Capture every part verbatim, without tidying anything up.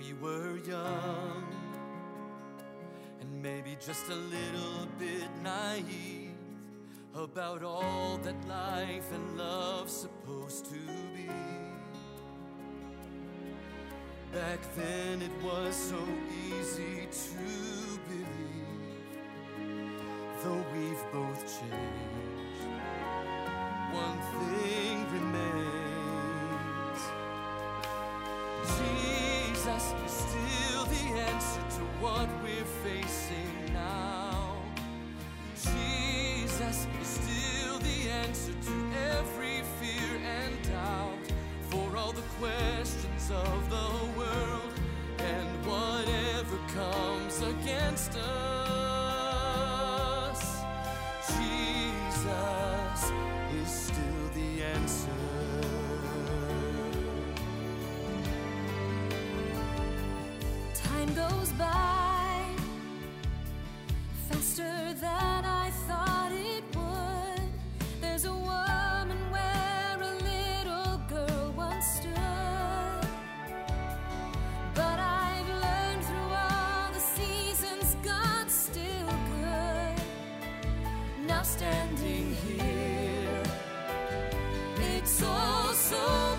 we were young, and maybe just a little bit naive about all that life and love's supposed to be. Back then it was so easy to believe, though we've both changed, one thing remains. Jesus is still the answer to what we're facing now. Jesus is still the answer to every fear and doubt, for all the questions of the world and whatever comes against us. Jesus is still the answer. Time goes by faster than I thought it would. There's a woman where a little girl once stood, but I've learned through all the seasons God's still good. Now standing here, it's all so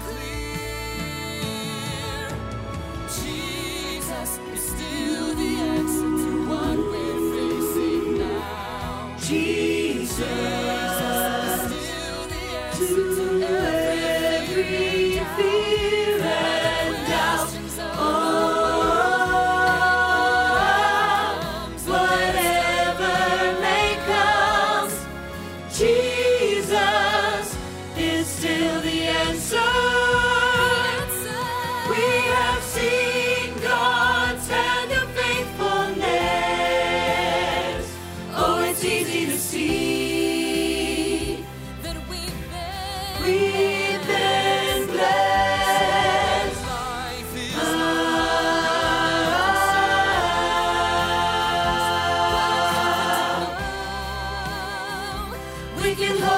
clear. Jesus is still the answer to what we're facing now. Jesus, Jesus is still the answer to every fear and doubt. Oh, whatever may come, Jesus is still the answer. We have seen God's hand of faithfulness. Oh, it's easy to see that we've been, we've been blessed. Life is Oh, We can hold